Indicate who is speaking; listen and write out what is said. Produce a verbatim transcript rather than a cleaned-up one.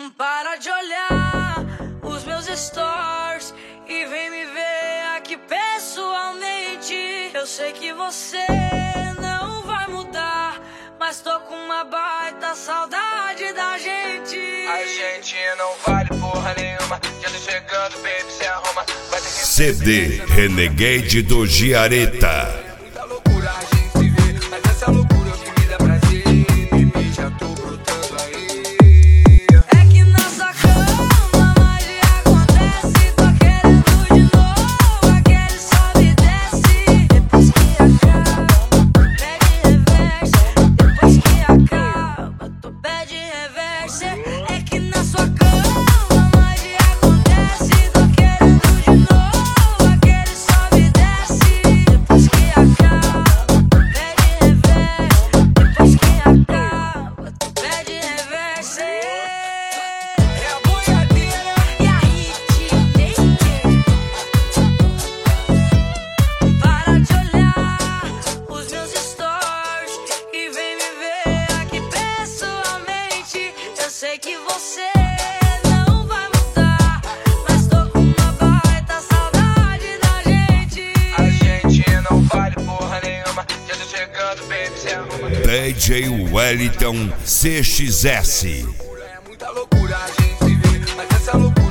Speaker 1: Para de olhar os meus stories e vem me ver aqui pessoalmente. Eu sei que você não vai mudar, mas tô com uma baita saudade da gente.
Speaker 2: A gente não vale porra nenhuma. Já tô chegando, baby, se arruma. Vai ter que
Speaker 3: C D Renegade do Giareta.
Speaker 2: muita loucura a gente se vê, mas essa loucura que me dá prazer. Baby, já tô brotando aí.
Speaker 1: É que nessa cama a magia acontece. Tô querendo de novo aquele sobe e desce. Depois que acaba, pede reverse. Depois que acaba, tu pede reverse. É que na sua cama a magia acontece. Tô querendo de novo aquele sobe e desce. Depois que acaba, pede reverse. Depois que acaba, tu pede reverse.
Speaker 2: É a boiadeira.
Speaker 1: E aí, Hitmaker, para de olhar os meus stories e vem me ver aqui pessoalmente. Eu sei que você não vai mudar, mas tô com uma baita saudade da gente.
Speaker 2: A gente não vale porra nenhuma. Já tô chegando, baby, se arruma.
Speaker 3: D J Wellington C X S.
Speaker 2: É muita loucura a gente se vê, mas essa loucura